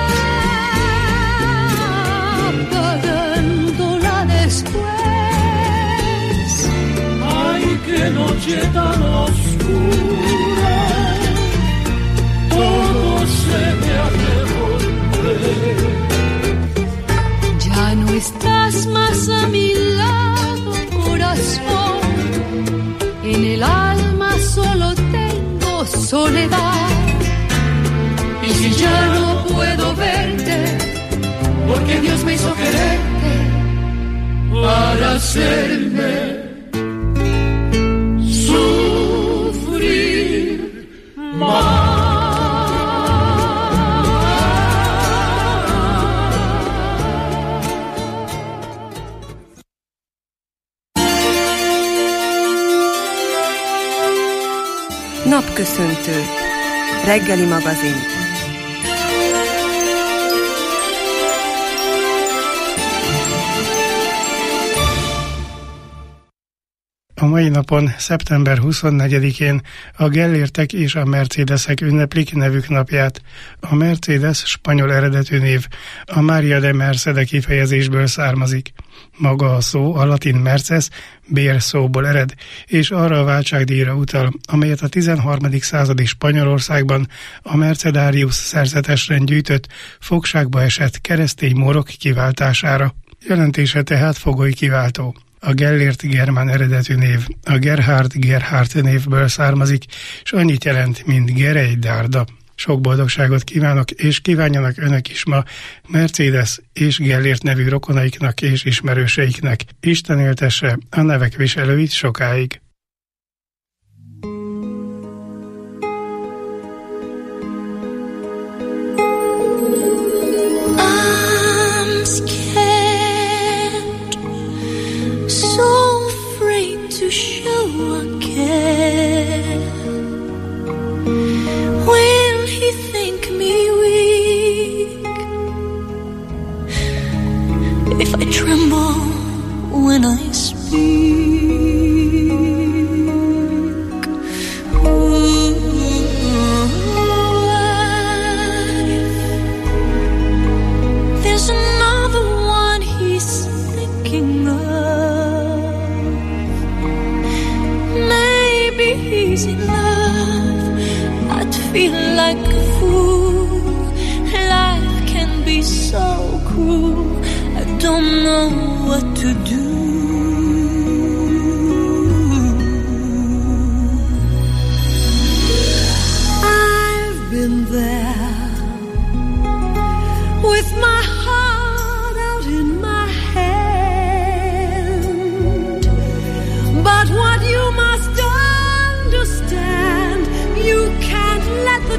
apagándola después. Ay, qué noche tan oscura, todo se me ha de volver. Ya no estás más a mi lado, corazón. En el alma solo tengo soledad. Y si ya no puedo verte, porque Dios me hizo quererte para hacerme sufrir más. Napköszöntő. Reggeli magazin. A mai napon, szeptember 24-én a Gellértek és a Mercedesek ünneplik nevük napját. A Mercedes spanyol eredetű név, a Maria de Mercede kifejezésből származik. Maga a szó a latin merces, bér szóból ered, és arra a váltságdíjra utal, amelyet a 13. századi Spanyolországban a Mercedarius szerzetesren gyűjtött, fogságba esett keresztény mórok kiváltására. Jelentése tehát fogoly kiváltó. A Gellért germán eredetű név, a Gerhard névből származik, és annyit jelent, mint Gereidárda. Sok boldogságot kívánok, és kívánjanak önök is ma Mercedes és Gellért nevű rokonaiknak és ismerőseiknek. Isten éltesse a nevek viselőit sokáig. To show a care. Will he think me weak if I tremble when I speak? Ooh, there's another one he's thinking of. He's in love, I'd feel like a fool. Life can be so cruel, I don't know what to do. I've been there with my heart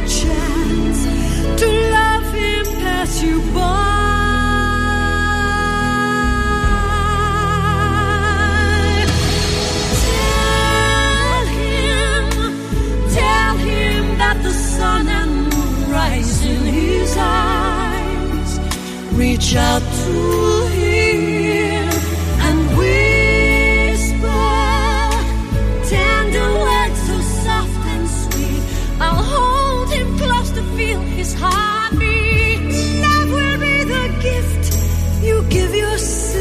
chance to love him, pass you by. Tell him that the sun and moon rise in his eyes. Reach out to him and whisper tender words so soft and sweet. I'll hold him close to feel his heartbeat. Love will be the gift you give yourself.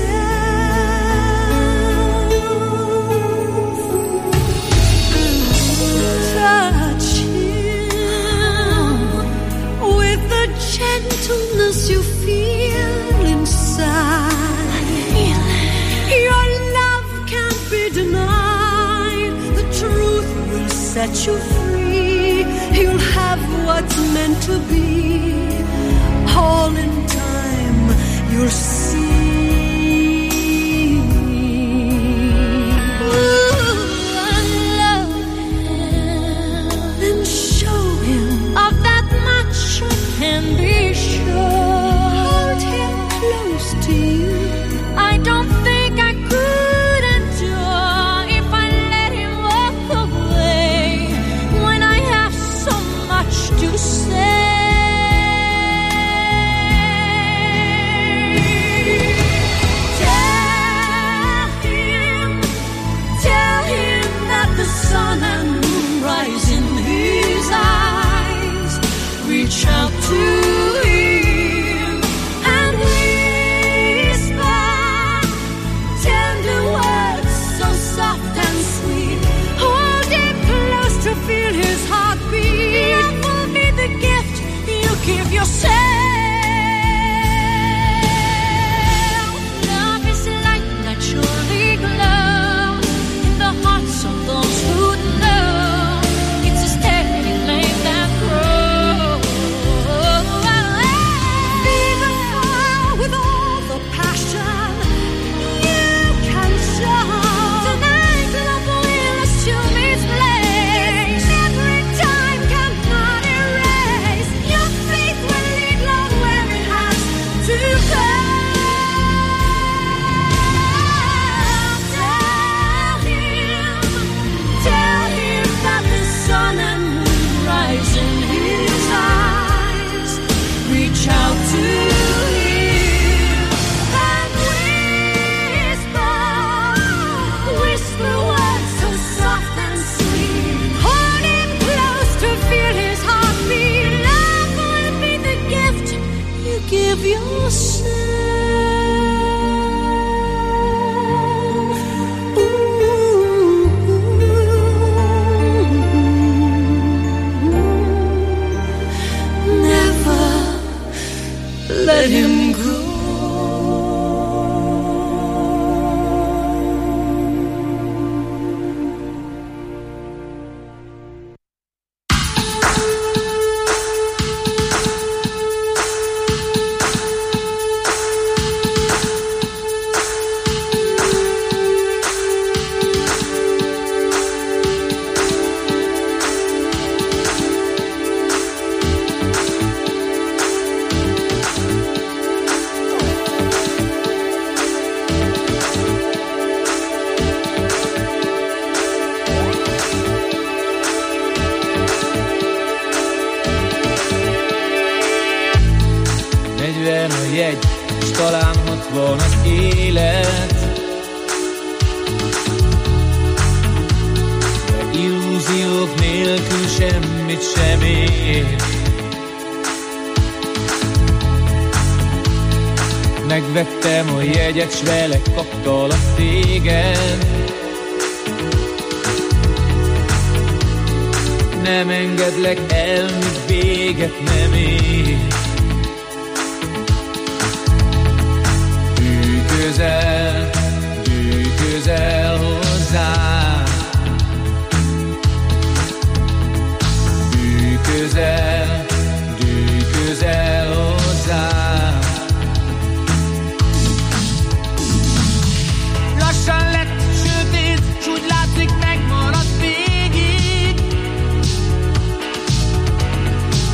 Touch him with the gentleness you feel inside. Your love can't be denied. The truth will set you free. You'll have what's meant to be. All in time you'll see. And be sure, hold him close to you. I don't think I could endure if I let him walk away when I have so much to say. Tell him that the sun and moon rise in his eyes. Reach out to him and whisper tender words so soft and sweet. Hold him close to feel his heartbeat. Love will be the gift you give yourself. Love is light that surely glows in the hearts of those who know. It's a steady flame that grows. Let him go. Megvettem a jegyet, s vele kaptalak téged. Nem engedlek el, míg véget nem ér. Gyűjj közel hozzám. Gyűjj közel hozzám. Lassan lett sötét, s úgy látszik megmarad végig.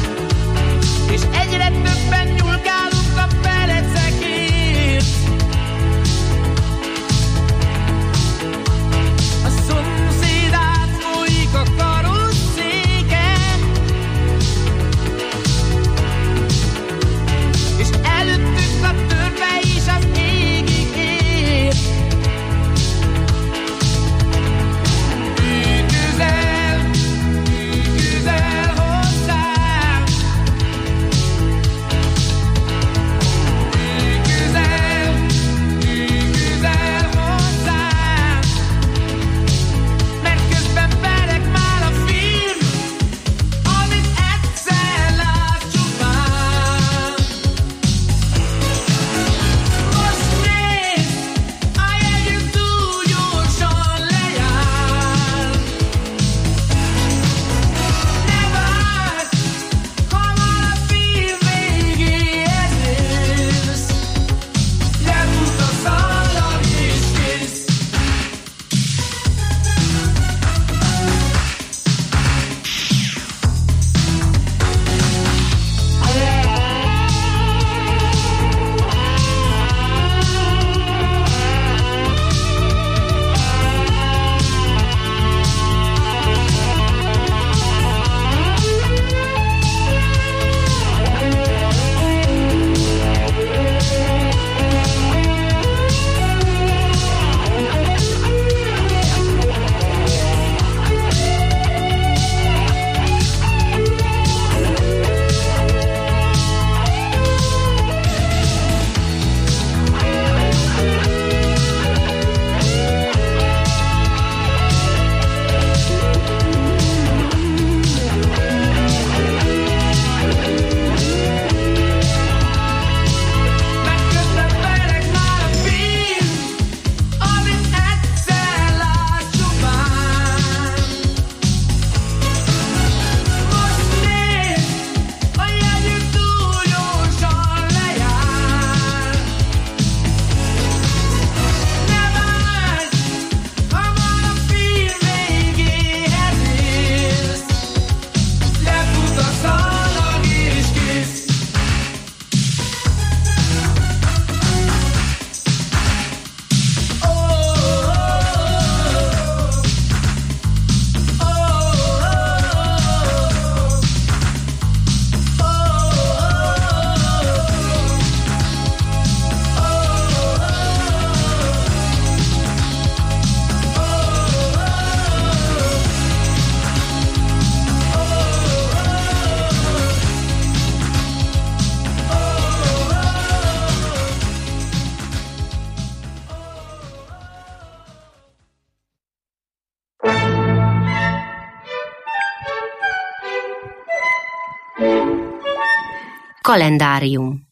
Kalendárium.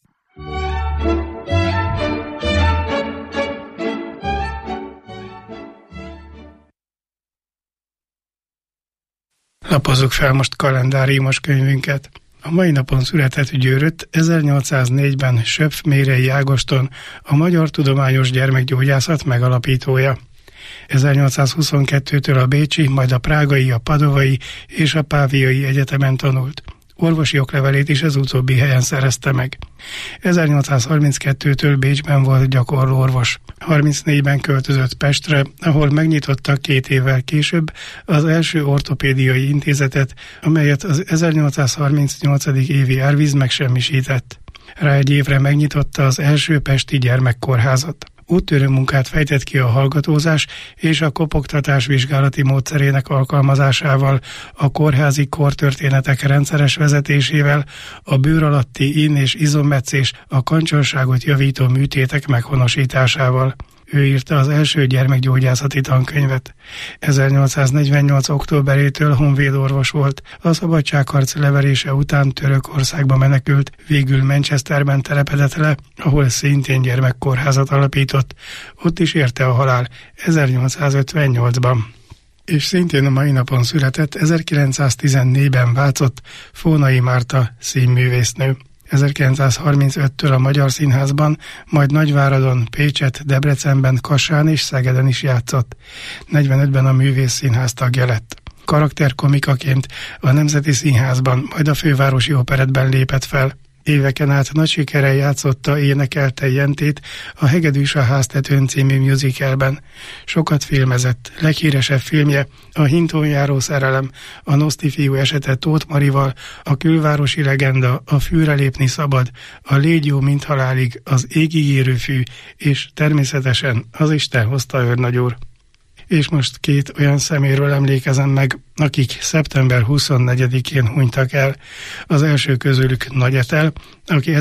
Lapozzuk fel most kalendáriumos könyvünket. A mai napon született Győrött 1804-ben Söpf-Mérei Ágoston, a magyar tudományos gyermekgyógyászat megalapítója. 1822-től a bécsi, majd a prágai, a padovai és a páviai egyetemen tanult. Orvosi oklevelét is ez utóbbi helyen szerezte meg. 1832-től Bécsben volt gyakorló orvos. 34-ben költözött Pestre, ahol megnyitotta 2 évvel később az első ortopédiai intézetet, amelyet az 1838. évi árvíz megsemmisített. Rá egy évre megnyitotta az első pesti gyermekkórházat. Úttörő munkát fejtett ki a hallgatózás és a kopogtatás vizsgálati módszerének alkalmazásával, a kórházi kortörténetek rendszeres vezetésével, a bőr alatti in- és izommetszés, a kancsolságot javító műtétek meghonosításával. Ő írta az első gyermekgyógyászati tankönyvet. 1848. októberétől honvédorvos volt. A szabadságharc leverése után Törökországba menekült, végül Manchesterben telepedett le, ahol szintén gyermekkórházat alapított. Ott is érte a halál 1858-ban. És szintén a mai napon született 1914-ben Vácott Fónai Márta színművésznő. 1935-től a Magyar Színházban, majd Nagyváradon, Pécset, Debrecenben, Kassán és Szegeden is játszott. 45-ben a Művész Színház tagja lett. Karakterkomikaként a Nemzeti Színházban, majd a Fővárosi Operettben lépett fel. Éveken át nagy sikerrel játszotta, énekelte Jentét a Hegedűs a háztetőn című musicalben. Sokat filmezett, leghíresebb filmje a Hintón járó szerelem, a Noszti fiú esete Tóth Marival, a Külvárosi legenda, a Fűre lépni szabad, a Légy jó mint halálig, az égig érő fű, és természetesen az Isten hozta őrnagyúr. És most 2 olyan szeméről emlékezem meg, akik szeptember 24-én hunytak el. Az első közülük Nagy Etel, aki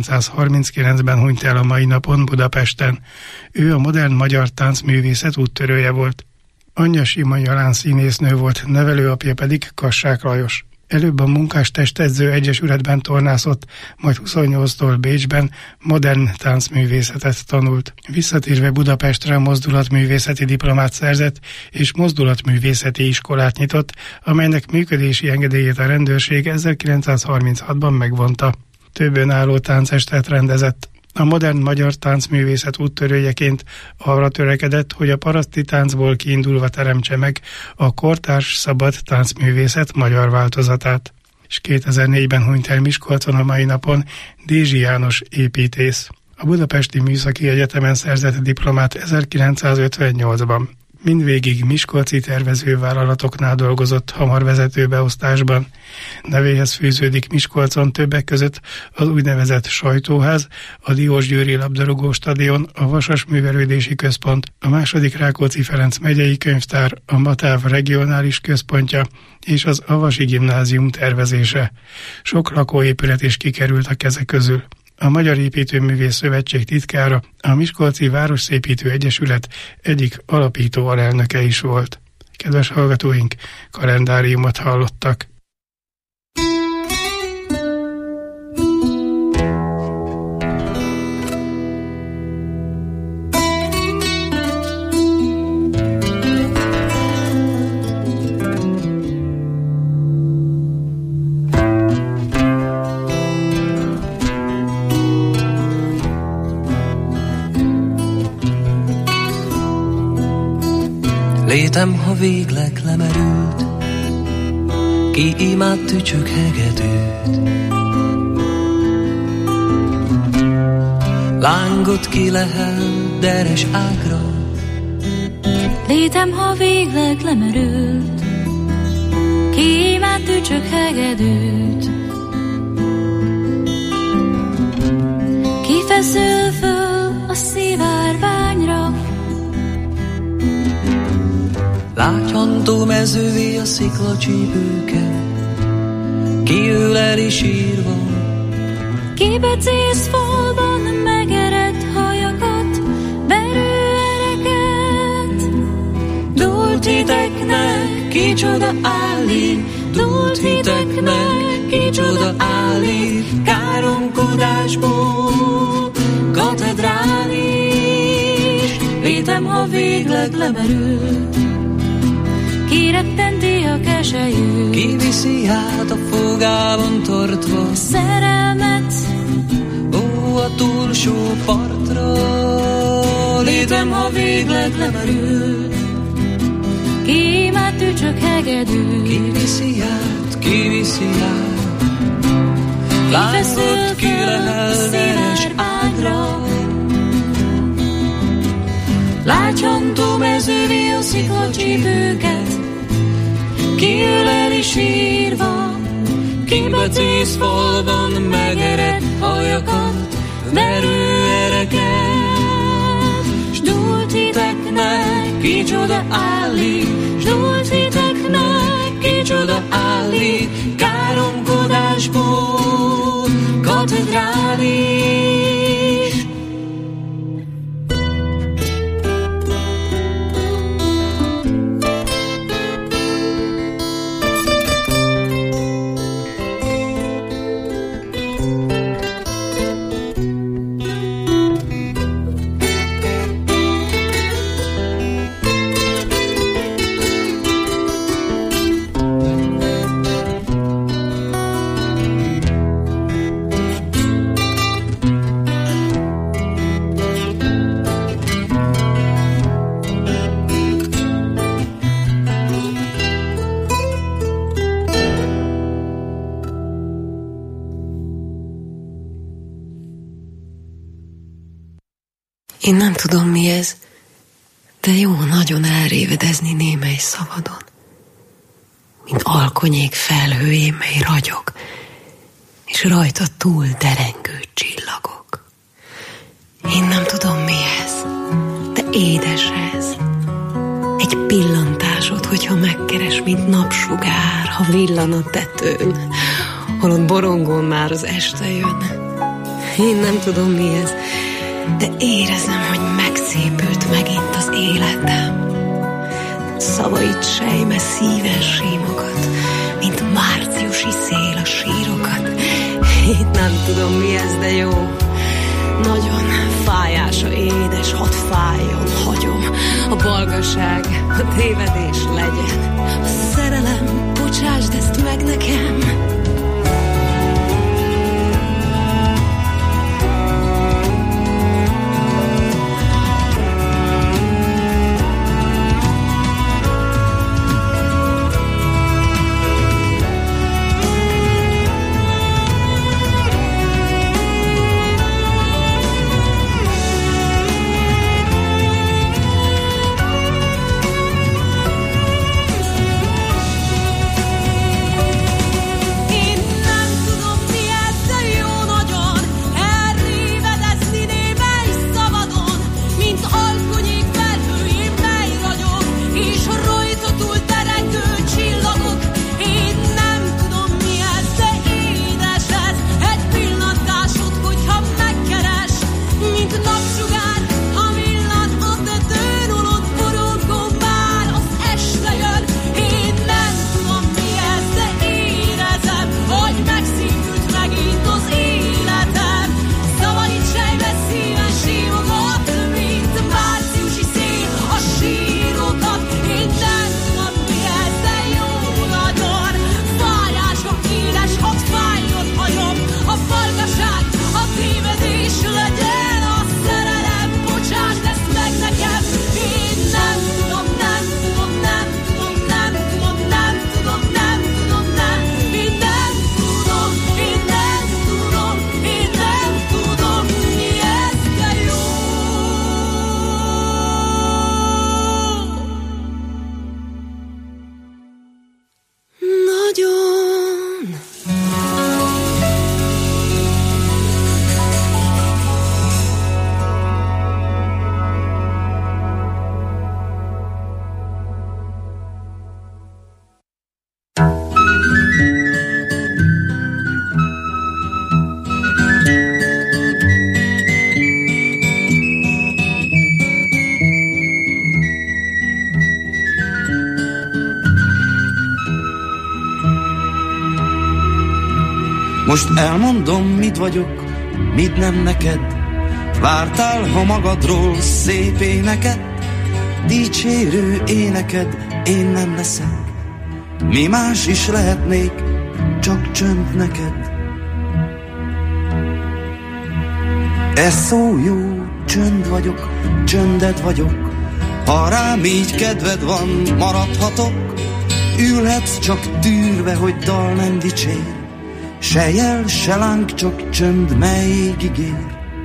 1939-ben hunyt el a mai napon Budapesten. Ő a modern magyar táncművészet úttörője volt. Anyja Sima Jalán színésznő volt, nevelőapja pedig Kassák Lajos. Előbb a Munkástestedző Egyesületben tornászott, majd 28-tól Bécsben modern táncművészetet tanult. Visszatérve Budapestre mozdulatművészeti diplomát szerzett, és mozdulatművészeti iskolát nyitott, amelynek működési engedélyét a rendőrség 1936-ban megvonta. Több önálló táncestet rendezett. A modern magyar táncművészet úttörőjeként arra törekedett, hogy a paraszti táncból kiindulva teremtse meg a kortárs szabad táncművészet magyar változatát. És 2004-ben hunyt el Miskolcon a mai napon Dézsi János építész. A Budapesti Műszaki Egyetemen szerzett diplomát 1958-ban. Mindvégig miskolci tervezővállalatoknál dolgozott hamarvezető beosztásban. Nevéhez fűződik Miskolcon többek között az úgynevezett Sajtóház, a Diósgyőri labdarúgó stadion, a Vasas művelődési központ, a II. Rákóczi Ferenc megyei könyvtár, a Matáv regionális központja és az Avasi gimnázium tervezése. Sok lakóépület is kikerült a keze közül. A Magyar Építőművész Szövetség titkára, a Miskolci Városszépítő Egyesület egyik alapító alelnöke is volt. Kedves hallgatóink, kalendáriumot hallottak. Létem, ha végleg lemerült, ki imád tücsök hegedűt. Lángot ki lehel deres ágra. Létem, ha végleg lemerült, ki imád tücsök hegedűt. Kifeszül föl a szivárványra, Lágyhantó mezővé a sziklacsípőke, kiül el is írva. Kibecész falban megerett hajakat, berőereket. Dúlt hiteknek kicsoda állít, dúlt hiteknek kicsoda állít káromkodásból, katedrális, létem, ha végleg lemerül. Kirettenti a keselyű, kiviszi át a fogában tartva szerelmet, ó, a túlsó partra, létem, ha végleg lemerül. Kívánt tücsök hegedű, kiviszi át, lángod kilehel veres ágra, lágyhantó mezővé a sziklacsípőket, kiöleli sírva, kibetész falban megerett hajakat, verőereket, s dúltiteknek kicsoda állít, s dúltiteknek kicsoda állít, káromkodásból, katedrális. Én nem tudom, mi ez, de jó nagyon elrévedezni némely szabadon, mint alkonyék felhőjén, mely ragyog, és rajta túl derengő csillagok. Én nem tudom, mi ez, de édes ez. Egy pillantásod, hogyha megkeres, mint napsugár, ha villan a tetőn, holott borongón már az este jön. Én nem tudom, mi ez, de érezem, hogy megszépült megint az életem. Szavait sejme szíven símogat, mint márciusi szél a sírokat. Én nem tudom, mi ez, de jó. Nagyon fájása édes, hadd fájjon, hagyom. A balgaság, a tévedés legyen. A szerelem, bocsásd ezt meg nekem. Most elmondom, mit vagyok, mit nem neked. Vártál, ha magadról szép éneket, dicsérő éneked, én nem leszek. Mi más is lehetnék, csak csönd neked. Ez szó jó, csönd vagyok, csönded vagyok. Ha rám így kedved van, maradhatok. Ülhetsz csak tűrve, hogy dal nem dicsér. Se jel, se láng, csak csönd, melyig ígér.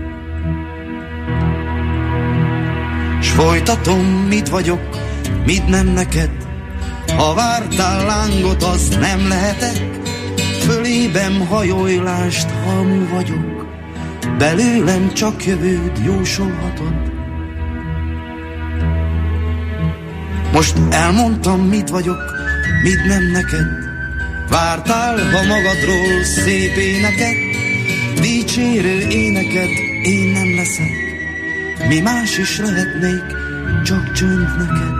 S folytatom, mit vagyok, mit nem neked. Ha vártál lángot, az nem lehetek. Fölében hajóilást, halmú vagyok. Belőlem csak jövőd jósolhatod. Most elmondtam, mit vagyok, mit nem neked. Vártál, ha magadról szép éneket, dicsérő éneked, én nem leszek. Mi más is lehetnék, csak csönd neked.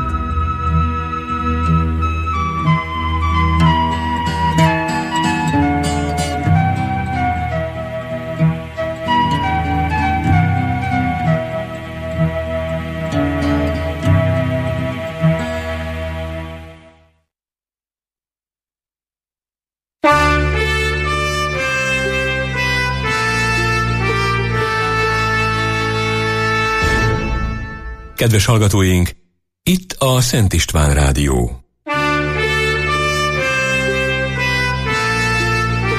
Kedves hallgatóink, itt a Szent István Rádió.